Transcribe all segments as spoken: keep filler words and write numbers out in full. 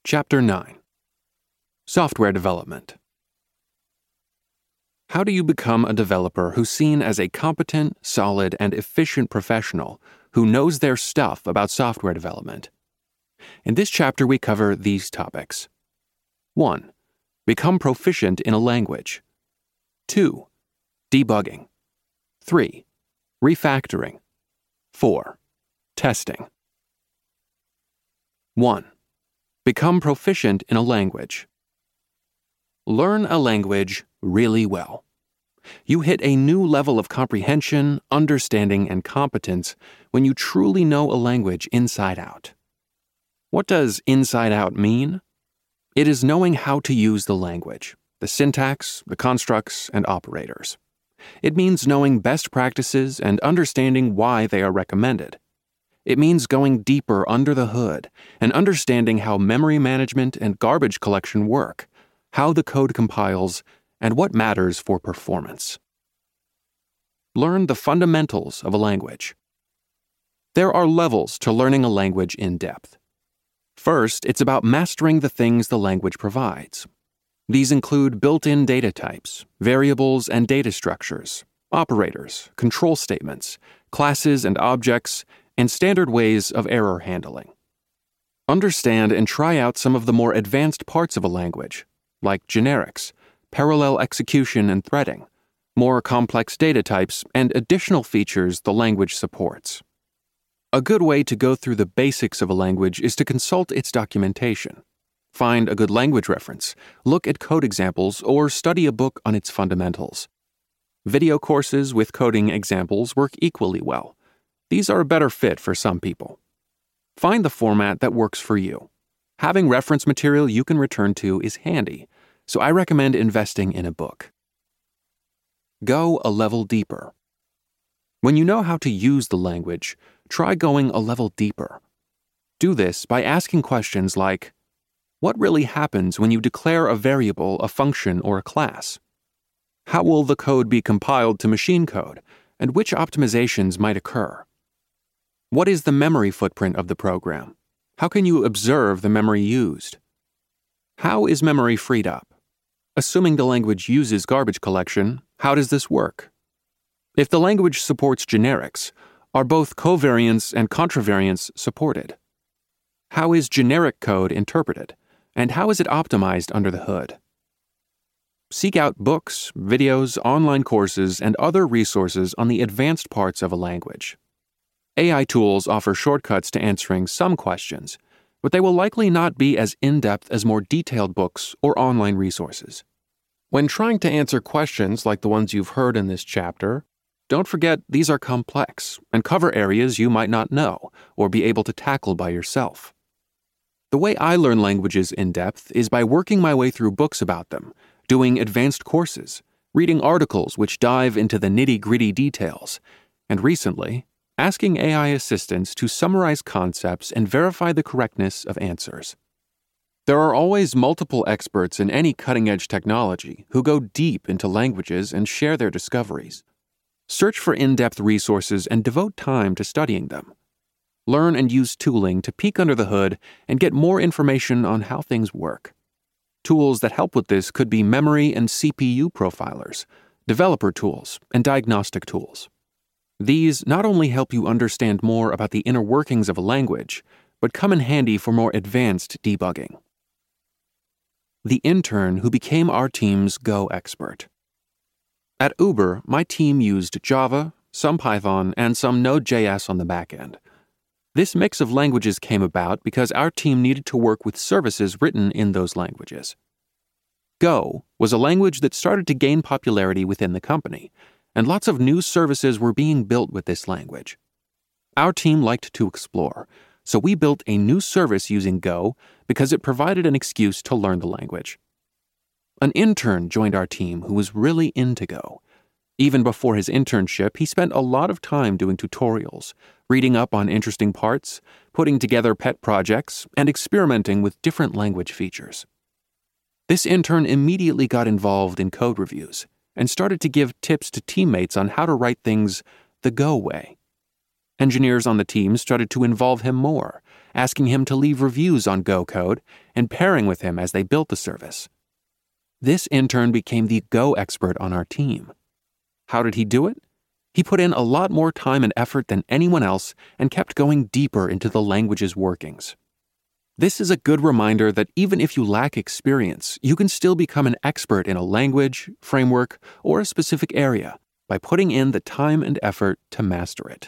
Chapter nine. Software Development. How do you become a developer who's seen as a competent, solid, and efficient professional who knows their stuff about software development? In this chapter, we cover these topics. one. Become proficient in a language. two. Debugging. three. Refactoring. four. Testing. one. Become proficient in a language. Learn a language really well. You hit a new level of comprehension, understanding, and competence when you truly know a language inside out. What does inside out mean? It is knowing how to use the language, the syntax, the constructs, and operators. It means knowing best practices and understanding why they are recommended. It means going deeper under the hood and understanding how memory management and garbage collection work, how the code compiles, and what matters for performance. Learn the fundamentals of a language. There are levels to learning a language in depth. First, it's about mastering the things the language provides. These include built-in data types, variables and data structures, operators, control statements, classes and objects, and standard ways of error handling. Understand and try out some of the more advanced parts of a language, like generics, parallel execution and threading, more complex data types, and additional features the language supports. A good way to go through the basics of a language is to consult its documentation. Find a good language reference, look at code examples, or study a book on its fundamentals. Video courses with coding examples work equally well. These are a better fit for some people. Find the format that works for you. Having reference material you can return to is handy, so I recommend investing in a book. Go a level deeper. When you know how to use the language, try going a level deeper. Do this by asking questions like, what really happens when you declare a variable, a function, or a class? How will the code be compiled to machine code, and which optimizations might occur? What is the memory footprint of the program? How can you observe the memory used? How is memory freed up? Assuming the language uses garbage collection, how does this work? If the language supports generics, are both covariance and contravariance supported? How is generic code interpreted, and how is it optimized under the hood? Seek out books, videos, online courses, and other resources on the advanced parts of a language. A I tools offer shortcuts to answering some questions, but they will likely not be as in-depth as more detailed books or online resources. When trying to answer questions like the ones you've heard in this chapter, don't forget these are complex and cover areas you might not know or be able to tackle by yourself. The way I learn languages in depth is by working my way through books about them, doing advanced courses, reading articles which dive into the nitty-gritty details, and recently, asking A I assistants to summarize concepts and verify the correctness of answers. There are always multiple experts in any cutting-edge technology who go deep into languages and share their discoveries. Search for in-depth resources and devote time to studying them. Learn and use tooling to peek under the hood and get more information on how things work. Tools that help with this could be memory and C P U profilers, developer tools, and diagnostic tools. These not only help you understand more about the inner workings of a language, but come in handy for more advanced debugging. The intern who became our team's Go expert. At Uber, my team used Java, some Python, and some Node.js on the back end. This mix of languages came about because our team needed to work with services written in those languages. Go was a language that started to gain popularity within the company, and lots of new services were being built with this language. Our team liked to explore, so we built a new service using Go because it provided an excuse to learn the language. An intern joined our team who was really into Go. Even before his internship, he spent a lot of time doing tutorials, reading up on interesting parts, putting together pet projects, and experimenting with different language features. This intern immediately got involved in code reviews and started to give tips to teammates on how to write things the Go way. Engineers on the team started to involve him more, asking him to leave reviews on Go code, and pairing with him as they built the service. This intern became the Go expert on our team. How did he do it? He put in a lot more time and effort than anyone else and kept going deeper into the language's workings. This is a good reminder that even if you lack experience, you can still become an expert in a language, framework, or a specific area by putting in the time and effort to master it.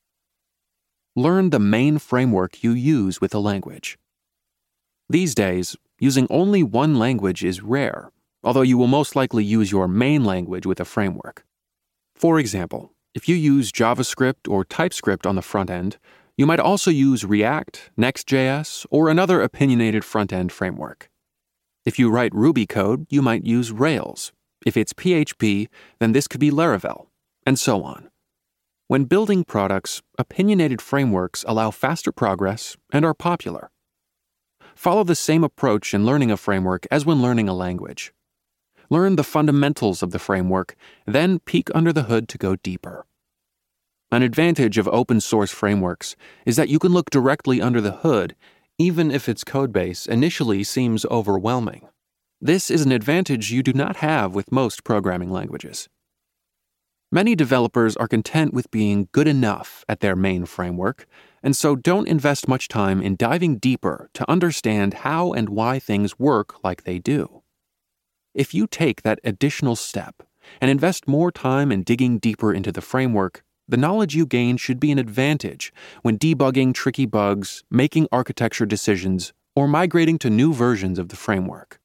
Learn the main framework you use with a language. These days, using only one language is rare, although you will most likely use your main language with a framework. For example, if you use JavaScript or TypeScript on the front end, you might also use React, Next.js, or another opinionated front-end framework. If you write Ruby code, you might use Rails. If it's P H P, then this could be Laravel, and so on. When building products, opinionated frameworks allow faster progress and are popular. Follow the same approach in learning a framework as when learning a language. Learn the fundamentals of the framework, then peek under the hood to go deeper. An advantage of open-source frameworks is that you can look directly under the hood, even if its codebase initially seems overwhelming. This is an advantage you do not have with most programming languages. Many developers are content with being good enough at their main framework, and so don't invest much time in diving deeper to understand how and why things work like they do. If you take that additional step and invest more time in digging deeper into the framework, the knowledge you gain should be an advantage when debugging tricky bugs, making architecture decisions, or migrating to new versions of the framework.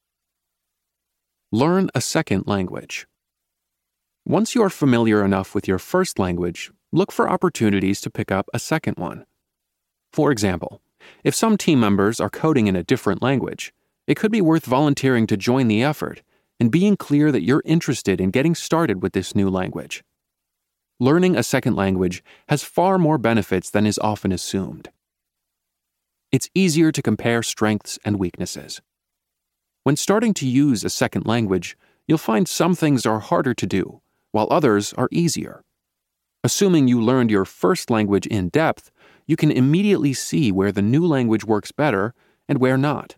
Learn a second language. Once you are familiar enough with your first language, look for opportunities to pick up a second one. For example, if some team members are coding in a different language, it could be worth volunteering to join the effort and being clear that you're interested in getting started with this new language. Learning a second language has far more benefits than is often assumed. It's easier to compare strengths and weaknesses. When starting to use a second language, you'll find some things are harder to do, while others are easier. Assuming you learned your first language in depth, you can immediately see where the new language works better and where not.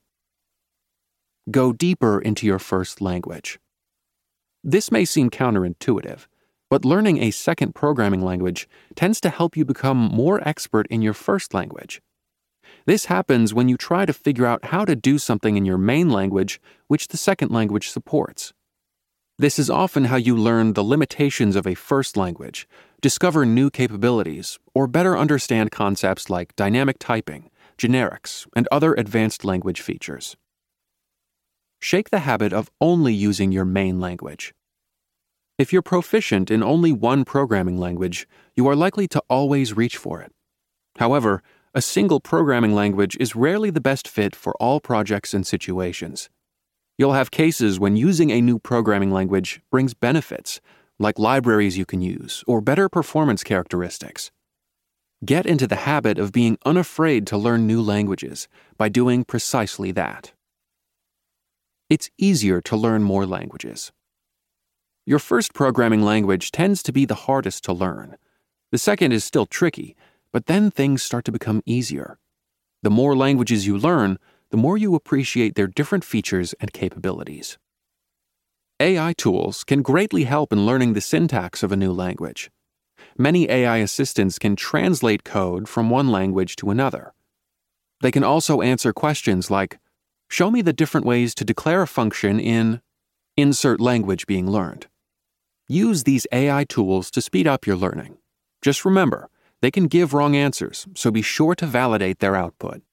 Go deeper into your first language. This may seem counterintuitive, but learning a second programming language tends to help you become more expert in your first language. This happens when you try to figure out how to do something in your main language which the second language supports. This is often how you learn the limitations of a first language, discover new capabilities, or better understand concepts like dynamic typing, generics, and other advanced language features. Shake the habit of only using your main language. If you're proficient in only one programming language, you are likely to always reach for it. However, a single programming language is rarely the best fit for all projects and situations. You'll have cases when using a new programming language brings benefits, like libraries you can use or better performance characteristics. Get into the habit of being unafraid to learn new languages by doing precisely that. It's easier to learn more languages. Your first programming language tends to be the hardest to learn. The second is still tricky, but then things start to become easier. The more languages you learn, the more you appreciate their different features and capabilities. A I tools can greatly help in learning the syntax of a new language. Many A I assistants can translate code from one language to another. They can also answer questions like, "Show me the different ways to declare a function in insert language being learned." Use these A I tools to speed up your learning. Just remember, they can give wrong answers, so be sure to validate their output.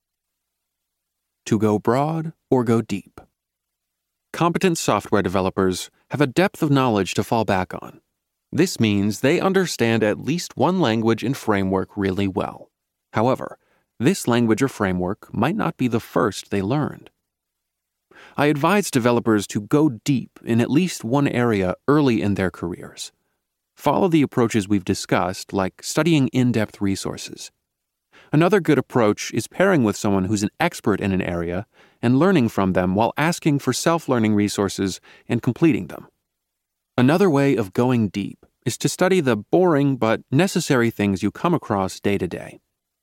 To go broad or go deep. Competent software developers have a depth of knowledge to fall back on. This means they understand at least one language and framework really well. However, this language or framework might not be the first they learned. I advise developers to go deep in at least one area early in their careers. Follow the approaches we've discussed, like studying in-depth resources. Another good approach is pairing with someone who's an expert in an area and learning from them while asking for self-learning resources and completing them. Another way of going deep is to study the boring but necessary things you come across day to day.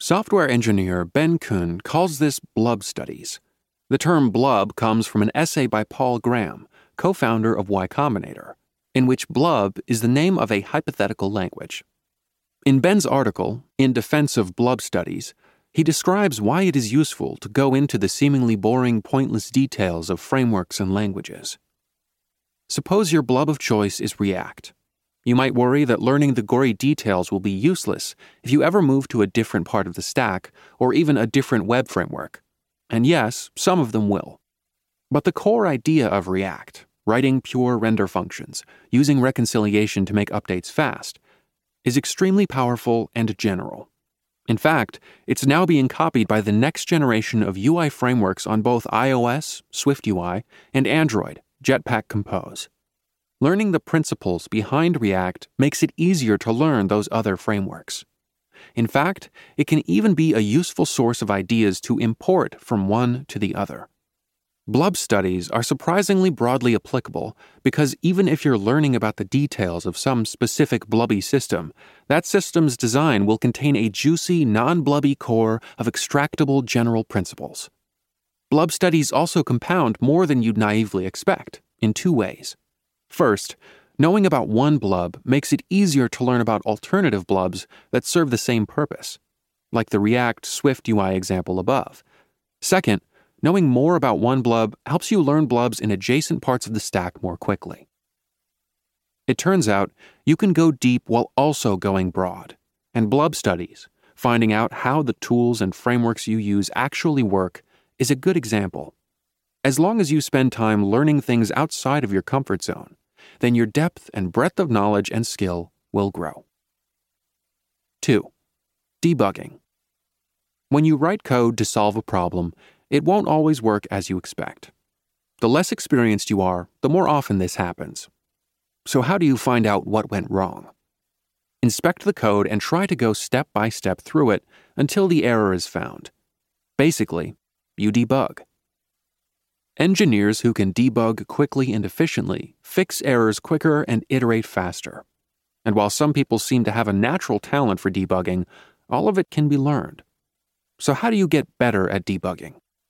Software engineer Ben Kuhn calls this blub studies. The term blub comes from an essay by Paul Graham, co-founder of Y Combinator, in which blub is the name of a hypothetical language. In Ben's article, In Defense of Blub Studies, he describes why it is useful to go into the seemingly boring, pointless details of frameworks and languages. Suppose your blub of choice is React. You might worry that learning the gory details will be useless if you ever move to a different part of the stack or even a different web framework. And yes, some of them will. But the core idea of React, writing pure render functions, using reconciliation to make updates fast, is extremely powerful and general. In fact, it's now being copied by the next generation of U I frameworks on both iOS, SwiftUI, and Android, Jetpack Compose. Learning the principles behind React makes it easier to learn those other frameworks. In fact, it can even be a useful source of ideas to import from one to the other. Blub studies are surprisingly broadly applicable because even if you're learning about the details of some specific blubby system, that system's design will contain a juicy, non-blubby core of extractable general principles. Blub studies also compound more than you'd naively expect, in two ways. First, knowing about one blub makes it easier to learn about alternative blubs that serve the same purpose, like the React SwiftUI example above. Second, knowing more about one blub helps you learn blubs in adjacent parts of the stack more quickly. It turns out you can go deep while also going broad, and blub studies, finding out how the tools and frameworks you use actually work, is a good example. As long as you spend time learning things outside of your comfort zone, then your depth and breadth of knowledge and skill will grow. two. Debugging. When you write code to solve a problem, it won't always work as you expect. The less experienced you are, the more often this happens. So how do you find out what went wrong? Inspect the code and try to go step by step through it until the error is found. Basically, you debug. Engineers who can debug quickly and efficiently fix errors quicker and iterate faster. And while some people seem to have a natural talent for debugging, all of it can be learned. So how do you get better at debugging?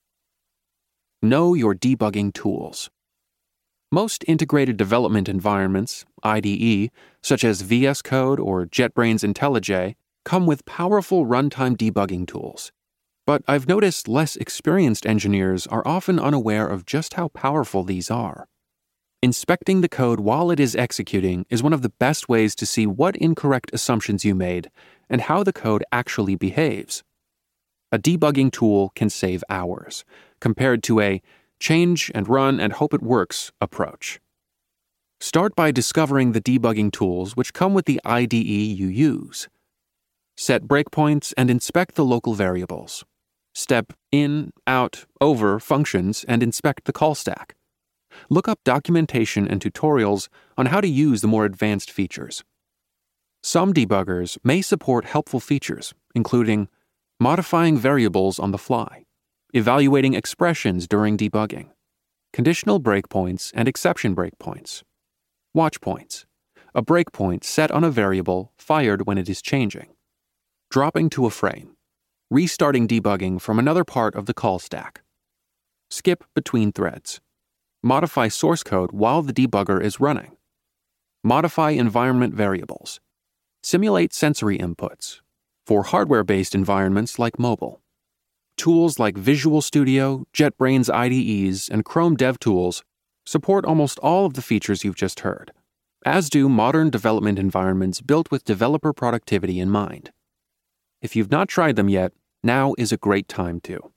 Know your debugging tools. Most integrated development environments, I D E, such as V S Code or JetBrains IntelliJ, come with powerful runtime debugging tools. But I've noticed less experienced engineers are often unaware of just how powerful these are. Inspecting the code while it is executing is one of the best ways to see what incorrect assumptions you made and how the code actually behaves. A debugging tool can save hours, compared to a change and run and hope it works approach. Start by discovering the debugging tools which come with the I D E you use. Set breakpoints and inspect the local variables. Step in, out, over functions and inspect the call stack. Look up documentation and tutorials on how to use the more advanced features. Some debuggers may support helpful features, including modifying variables on the fly, evaluating expressions during debugging, conditional breakpoints and exception breakpoints, watch points, a breakpoint set on a variable fired when it is changing, dropping to a frame, restarting debugging from another part of the call stack, skip between threads, modify source code while the debugger is running, modify environment variables, simulate sensory inputs for hardware-based environments like mobile. Tools like Visual Studio, JetBrains I D Es, and Chrome DevTools support almost all of the features you've just heard, as do modern development environments built with developer productivity in mind. If you've not tried them yet, now is a great time to.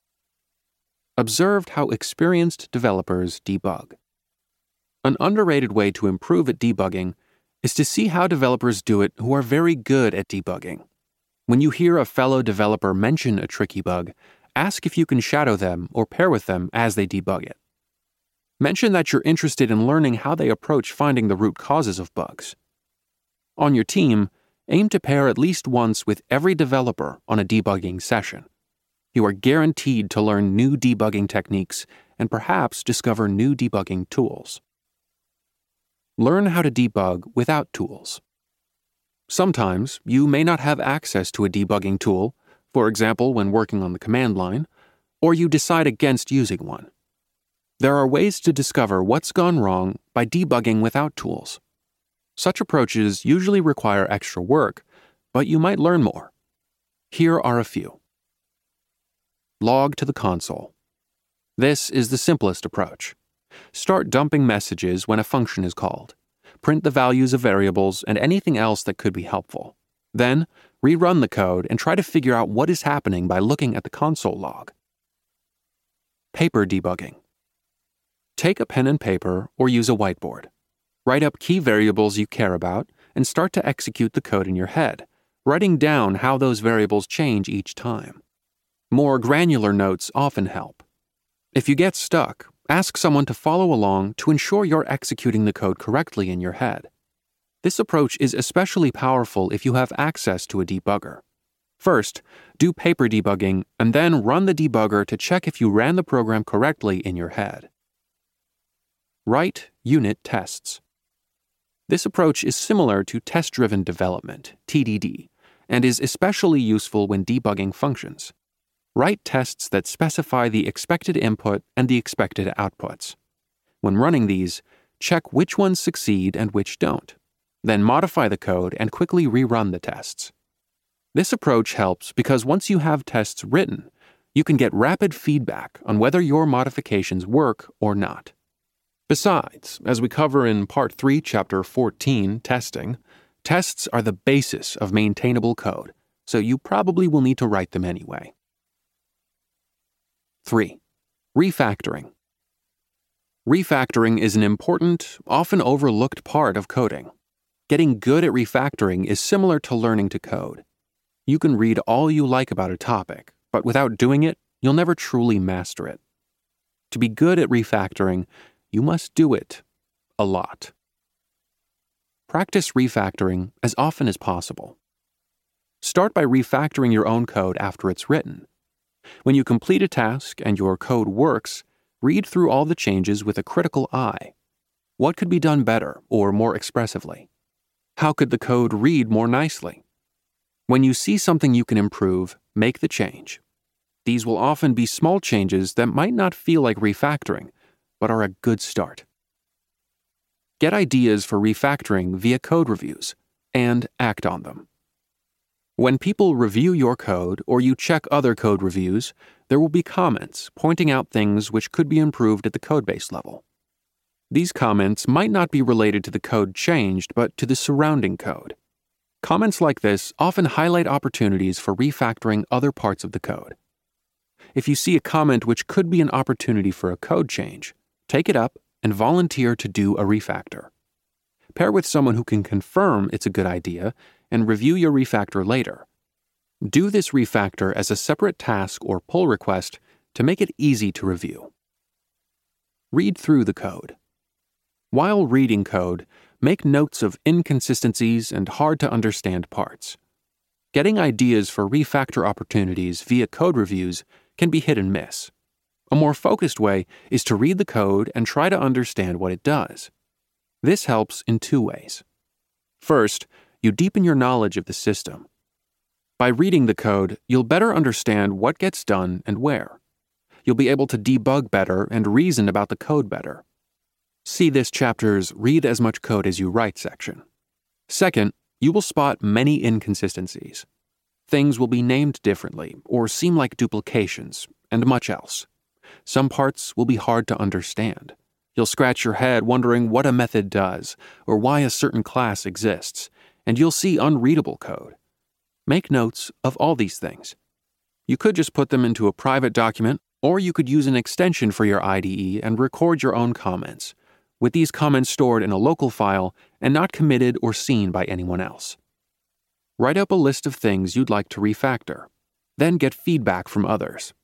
Observe how experienced developers debug. An underrated way to improve at debugging is to see how developers do it who are very good at debugging. When you hear a fellow developer mention a tricky bug, ask if you can shadow them or pair with them as they debug it. Mention that you're interested in learning how they approach finding the root causes of bugs. On your team, aim to pair at least once with every developer on a debugging session. You are guaranteed to learn new debugging techniques and perhaps discover new debugging tools. Learn how to debug without tools. Sometimes you may not have access to a debugging tool, for example when working on the command line, or you decide against using one. There are ways to discover what's gone wrong by debugging without tools. Such approaches usually require extra work, but you might learn more. Here are a few. Log to the console. This is the simplest approach. Start dumping messages when a function is called. Print the values of variables and anything else that could be helpful. Then, rerun the code and try to figure out what is happening by looking at the console log. Paper debugging. Take a pen and paper or use a whiteboard. Write up key variables you care about and start to execute the code in your head, writing down how those variables change each time. More granular notes often help. If you get stuck, ask someone to follow along to ensure you're executing the code correctly in your head. This approach is especially powerful if you have access to a debugger. First, do paper debugging and then run the debugger to check if you ran the program correctly in your head. Write unit tests. This approach is similar to test-driven development, T D D, and is especially useful when debugging functions. Write tests that specify the expected input and the expected outputs. When running these, check which ones succeed and which don't. Then modify the code and quickly rerun the tests. This approach helps because once you have tests written, you can get rapid feedback on whether your modifications work or not. Besides, as we cover in Part three, Chapter fourteen, Testing, tests are the basis of maintainable code, so you probably will need to write them anyway. three. Refactoring. Refactoring is an important, often overlooked part of coding. Getting good at refactoring is similar to learning to code. You can read all you like about a topic, but without doing it, you'll never truly master it. To be good at refactoring, you must do it a lot. Practice refactoring as often as possible. Start by refactoring your own code after it's written. When you complete a task and your code works, read through all the changes with a critical eye. What could be done better or more expressively? How could the code read more nicely? When you see something you can improve, make the change. These will often be small changes that might not feel like refactoring, but are a good start. Get ideas for refactoring via code reviews, and act on them. When people review your code or you check other code reviews, there will be comments pointing out things which could be improved at the codebase level. These comments might not be related to the code changed, but to the surrounding code. Comments like this often highlight opportunities for refactoring other parts of the code. If you see a comment which could be an opportunity for a code change, take it up and volunteer to do a refactor. Pair with someone who can confirm it's a good idea and review your refactor later. Do this refactor as a separate task or pull request to make it easy to review. Read through the code. While reading code, make notes of inconsistencies and hard-to-understand parts. Getting ideas for refactor opportunities via code reviews can be hit and miss. A more focused way is to read the code and try to understand what it does. This helps in two ways. First, you deepen your knowledge of the system. By reading the code, you'll better understand what gets done and where. You'll be able to debug better and reason about the code better. See this chapter's Read as much code as you write section. Second, you will spot many inconsistencies. Things will be named differently or seem like duplications, and much else. Some parts will be hard to understand. You'll scratch your head wondering what a method does or why a certain class exists, and you'll see unreadable code. Make notes of all these things. You could just put them into a private document, or you could use an extension for your I D E and record your own comments, with these comments stored in a local file and not committed or seen by anyone else. Write up a list of things you'd like to refactor, then get feedback from others.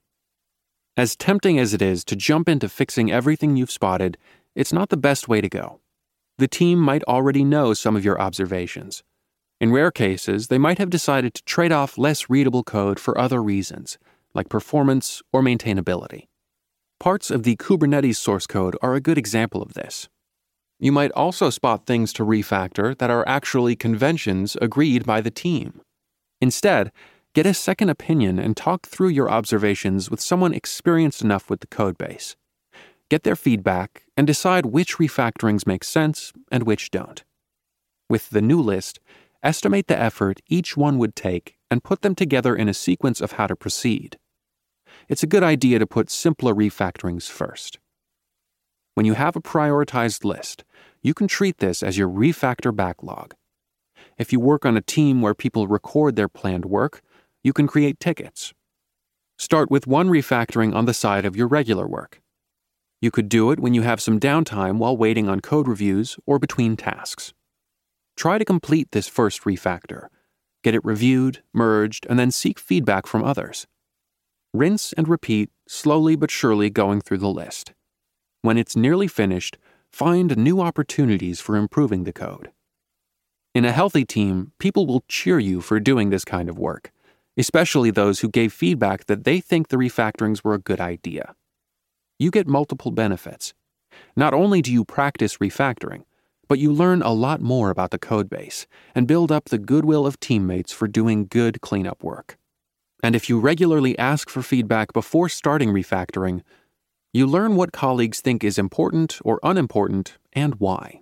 As tempting as it is to jump into fixing everything you've spotted, it's not the best way to go. The team might already know some of your observations. In rare cases, they might have decided to trade off less readable code for other reasons, like performance or maintainability. Parts of the Kubernetes source code are a good example of this. You might also spot things to refactor that are actually conventions agreed by the team. Instead, Get a second opinion and talk through your observations with someone experienced enough with the codebase. Get their feedback and decide which refactorings make sense and which don't. With the new list, estimate the effort each one would take and put them together in a sequence of how to proceed. It's a good idea to put simpler refactorings first. When you have a prioritized list, you can treat this as your refactor backlog. If you work on a team where people record their planned work, you can create tickets. Start with one refactoring on the side of your regular work. You could do it when you have some downtime while waiting on code reviews or between tasks. Try to complete this first refactor. Get it reviewed, merged, and then seek feedback from others. Rinse and repeat, slowly but surely going through the list. When it's nearly finished, find new opportunities for improving the code. In a healthy team, people will cheer you for doing this kind of work, especially those who gave feedback that they think the refactorings were a good idea. You get multiple benefits. Not only do you practice refactoring, but you learn a lot more about the codebase and build up the goodwill of teammates for doing good cleanup work. And if you regularly ask for feedback before starting refactoring, you learn what colleagues think is important or unimportant and why.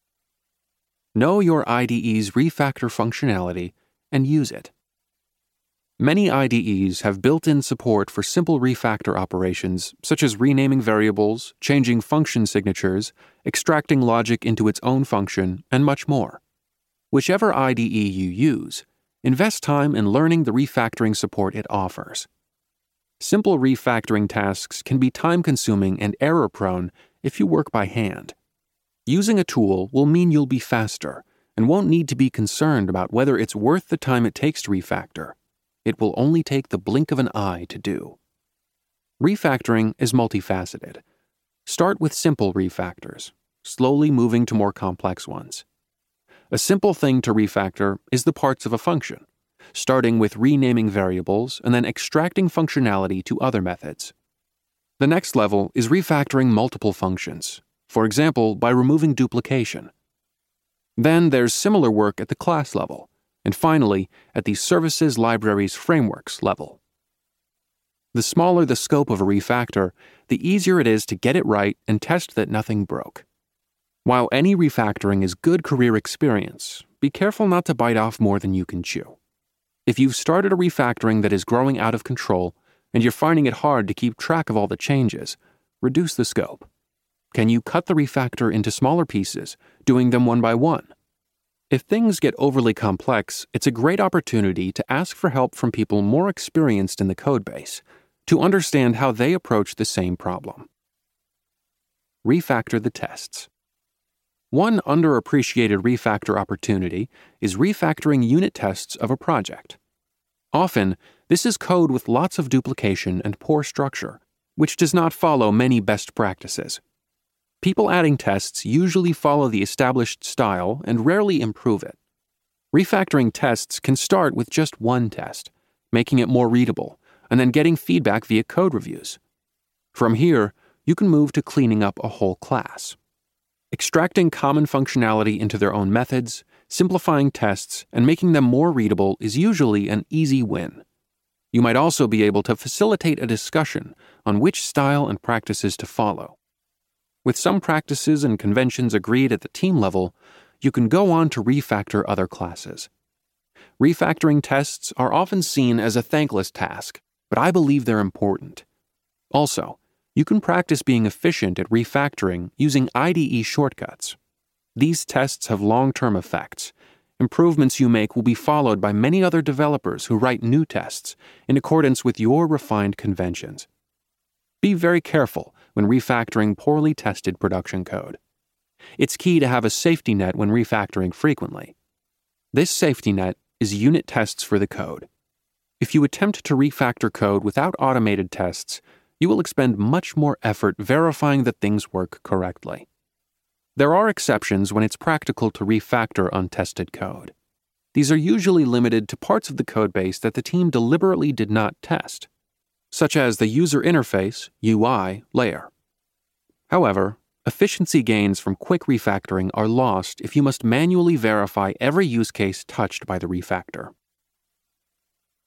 Know your I D E's refactor functionality and use it. Many I D Es have built-in support for simple refactor operations such as renaming variables, changing function signatures, extracting logic into its own function, and much more. Whichever I D E you use, invest time in learning the refactoring support it offers. Simple refactoring tasks can be time-consuming and error-prone if you work by hand. Using a tool will mean you'll be faster and won't need to be concerned about whether it's worth the time it takes to refactor. It will only take the blink of an eye to do. Refactoring is multifaceted. Start with simple refactors, slowly moving to more complex ones. A simple thing to refactor is the parts of a function, starting with renaming variables and then extracting functionality to other methods. The next level is refactoring multiple functions, for example, by removing duplication. Then there's similar work at the class level, and finally, at the services, libraries, frameworks level. The smaller the scope of a refactor, the easier it is to get it right and test that nothing broke. While any refactoring is good career experience, be careful not to bite off more than you can chew. If you've started a refactoring that is growing out of control and you're finding it hard to keep track of all the changes, reduce the scope. Can you cut the refactor into smaller pieces, doing them one by one? If things get overly complex, it's a great opportunity to ask for help from people more experienced in the codebase to understand how they approach the same problem. Refactor the tests. One underappreciated refactor opportunity is refactoring unit tests of a project. Often, this is code with lots of duplication and poor structure, which does not follow many best practices. People adding tests usually follow the established style and rarely improve it. Refactoring tests can start with just one test, making it more readable, and then getting feedback via code reviews. From here, you can move to cleaning up a whole class. Extracting common functionality into their own methods, simplifying tests, and making them more readable is usually an easy win. You might also be able to facilitate a discussion on which style and practices to follow. With some practices and conventions agreed at the team level, you can go on to refactor other classes. Refactoring tests are often seen as a thankless task, but I believe they're important. Also, you can practice being efficient at refactoring using I D E shortcuts. These tests have long-term effects. Improvements you make will be followed by many other developers who write new tests in accordance with your refined conventions. Be very careful when refactoring poorly tested production code. It's key to have a safety net when refactoring frequently. This safety net is unit tests for the code. If you attempt to refactor code without automated tests, you will expend much more effort verifying that things work correctly. There are exceptions when it's practical to refactor untested code. These are usually limited to parts of the codebase that the team deliberately did not test, such as the user interface, U I, layer. However, efficiency gains from quick refactoring are lost if you must manually verify every use case touched by the refactor.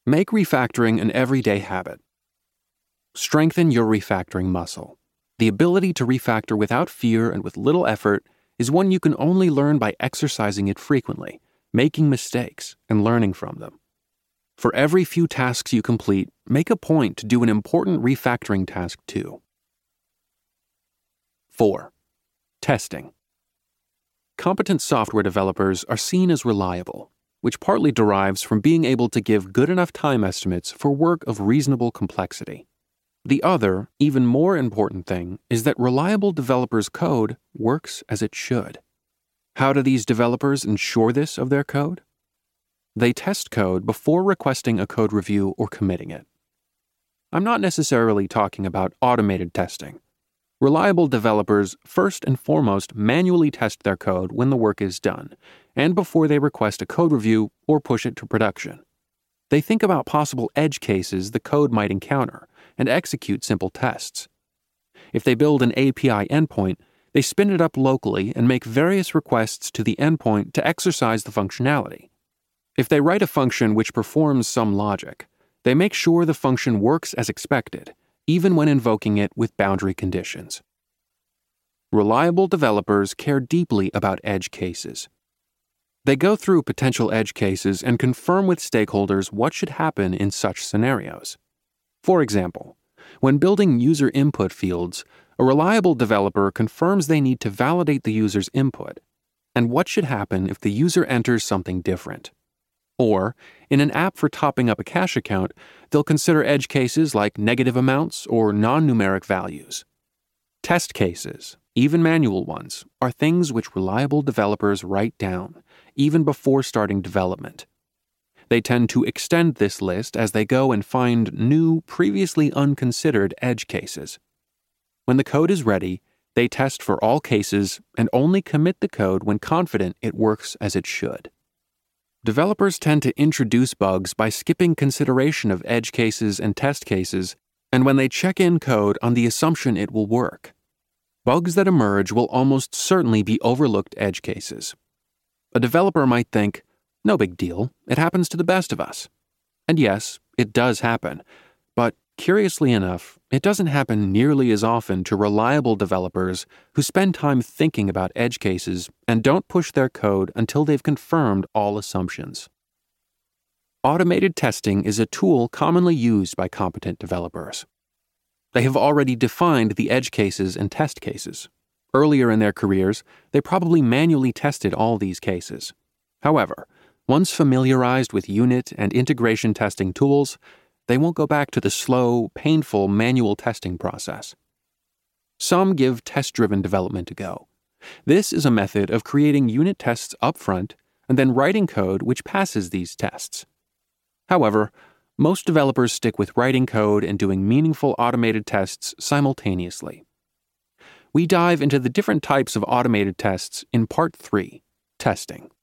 Make refactoring an everyday habit. Strengthen your refactoring muscle. The ability to refactor without fear and with little effort is one you can only learn by exercising it frequently, making mistakes, and learning from them. For every few tasks you complete, make a point to do an important refactoring task too. four. Testing. Competent software developers are seen as reliable, which partly derives from being able to give good enough time estimates for work of reasonable complexity. The other, even more important thing is that reliable developers' code works as it should. How do these developers ensure this of their code? They test code before requesting a code review or committing it. I'm not necessarily talking about automated testing. Reliable developers first and foremost manually test their code when the work is done, and before they request a code review or push it to production. They think about possible edge cases the code might encounter and execute simple tests. If they build an A P I endpoint, they spin it up locally and make various requests to the endpoint to exercise the functionality. If they write a function which performs some logic, they make sure the function works as expected, even when invoking it with boundary conditions. Reliable developers care deeply about edge cases. They go through potential edge cases and confirm with stakeholders what should happen in such scenarios. For example, when building user input fields, a reliable developer confirms they need to validate the user's input and what should happen if the user enters something different. Or, in an app for topping up a cache account, they'll consider edge cases like negative amounts or non-numeric values. Test cases, even manual ones, are things which reliable developers write down, even before starting development. They tend to extend this list as they go and find new, previously unconsidered edge cases. When the code is ready, they test for all cases and only commit the code when confident it works as it should. Developers tend to introduce bugs by skipping consideration of edge cases and test cases, and when they check in code on the assumption it will work. Bugs that emerge will almost certainly be overlooked edge cases. A developer might think, no big deal, it happens to the best of us. And yes, it does happen, but curiously enough, it doesn't happen nearly as often to reliable developers who spend time thinking about edge cases and don't push their code until they've confirmed all assumptions. Automated testing is a tool commonly used by competent developers. They have already defined the edge cases and test cases. Earlier in their careers, they probably manually tested all these cases. However, once familiarized with unit and integration testing tools, they won't go back to the slow, painful manual testing process. Some give test-driven development a go. This is a method of creating unit tests upfront and then writing code which passes these tests. However, most developers stick with writing code and doing meaningful automated tests simultaneously. We dive into the different types of automated tests in Part three, Testing.